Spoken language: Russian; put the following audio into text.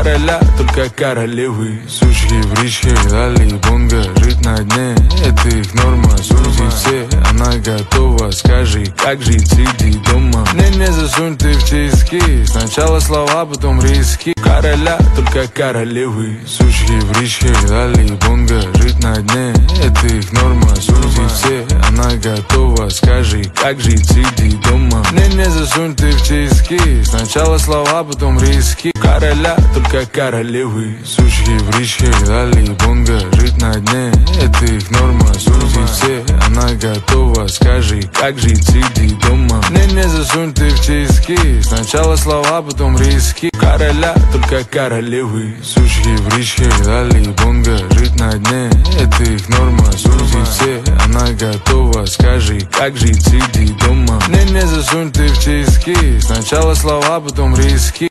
короля, только королевы. Сучки в речке, дали бонга, жить на дне, это их норма. Судьи все, она готова, скажи, как жить, сиди дома. Мне не засунь ты в тиски, сначала слова, потом риски. Короля, только королевы. Сучки в речке, дали бонга, жить на дне, это их норма. Судьи все, она готова, скажи, как жить, сиди дома. Мне не засунь ты в тиски, сначала слова, потом риски. Короля, только королевы. Сучки в речке, дали бонга, жить на дне, это их норма. Судьи все, она готова, скажи, как жить, сиди дома. Мне не засунь ты в тиски, сначала слова, потом риски. Короля, только королевы. Сучки в речке, дали бонга, жить на дне, это их норма. Судьи все, она готова, скажи, как жить, сиди дома. Мне не засунь ты в тиски, сначала слова, потом риски.